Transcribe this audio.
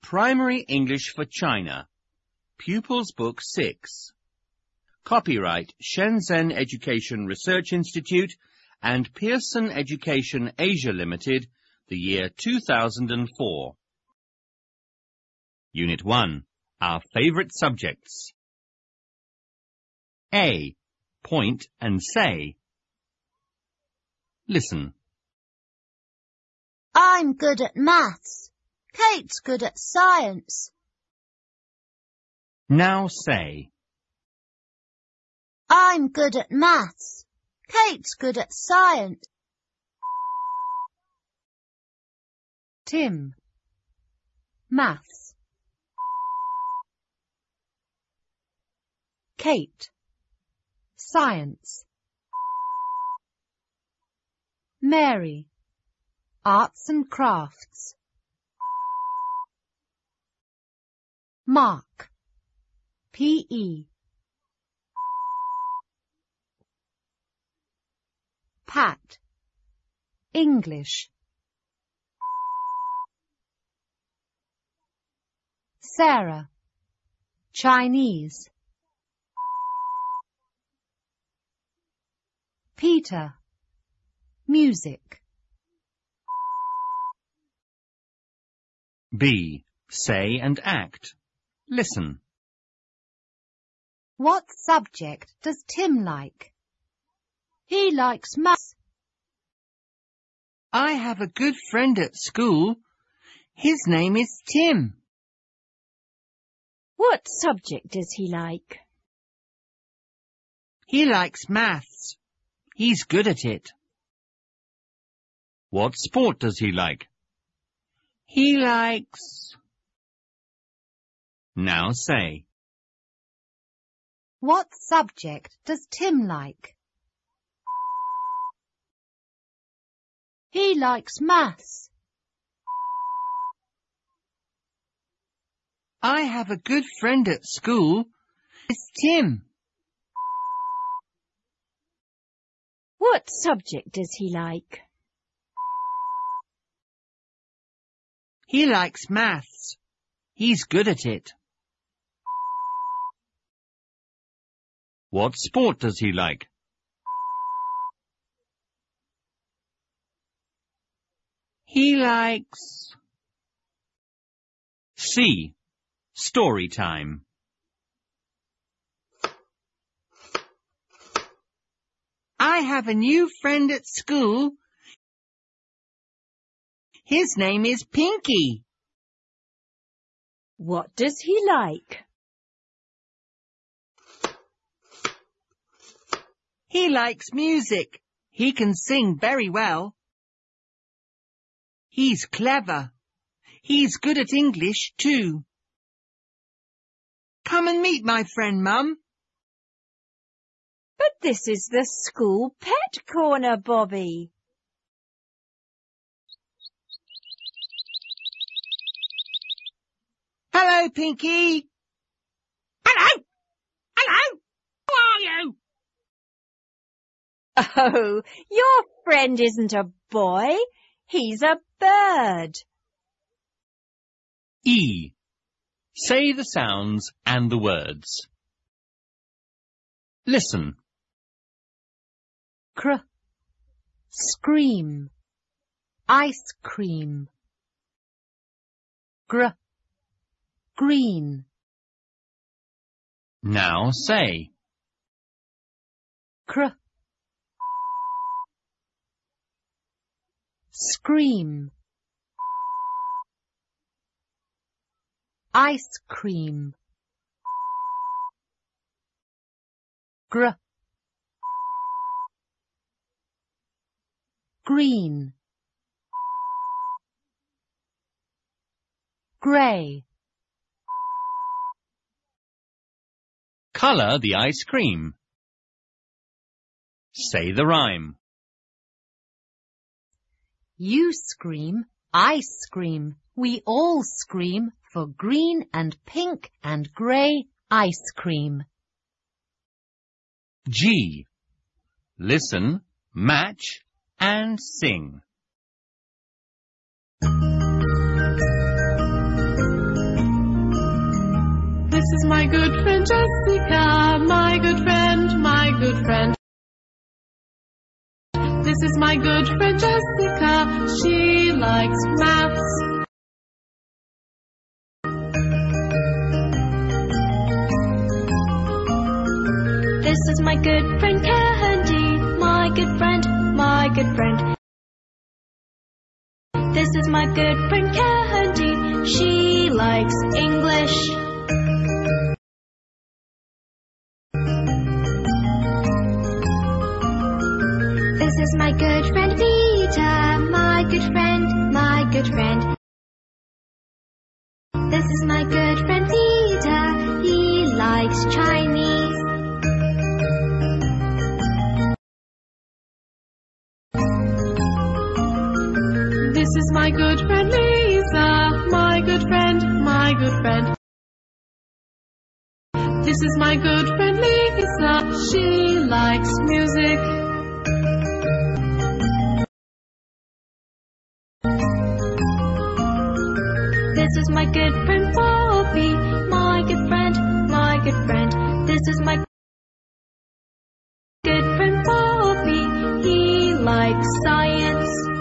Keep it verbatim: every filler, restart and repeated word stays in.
Primary English for China. Pupils Book six. Copyright Shenzhen Education Research Institute and Pearson Education Asia Limited, the year two thousand four. Unit one. Our favourite subjects. A. Point and say. Listen. I'm good at maths. Kate's good at science. Now say. I'm good at maths. Kate's good at science. Tim. Maths. Kate. Science. Mary. Arts and crafts. Mark. P E. Pat. English. Sarah. Chinese. Peter. Music. B. Say and act. Listen. What subject does Tim like? He likes maths. I have a good friend at school. His name is Tim. What subject does he like? He likes maths. He's good at it. What sport does he like? He likes... Now say. What subject does Tim like? He likes maths. I have a good friend at school. It's Tim. What subject does he like? He likes maths. He's good at it. What sport does he like? He likes... C. Story time. I have a new friend at school. His name is Pinky. What does he like? He likes music. He can sing very well. He's clever. He's good at English too. Come and meet my friend, Mum. But this is the school pet corner, Bobby. Hello, Pinky. Hello. Hello. Who are you? Oh, your friend isn't a boy. He's a bird. E. Say the sounds and the words. Listen. Cr. Scream. Ice cream. Gr. Green. Now say. Cr. Scream. Ice cream. Gr. Green. Grey. Colour the ice cream. Say the rhyme. You scream, I scream, we all scream for green and pink and grey ice cream. G. Listen, match and sing. friend Jessica, my good friend, my good friend. This is my good friend Jessica, she likes maths. This is my good friend Candy, my good friend, my good friend. This is my good friend Candy, she likes English. This is my good friend Peter, my good friend, my good friend. This is my good friend Peter, he likes Chinese. This is my good friend Lisa, my good friend, my good friend. This is my good friend Lisa, she likes music. This is my good friend Bobby, my good friend, my good friend. This is my good friend Bobby, he likes science.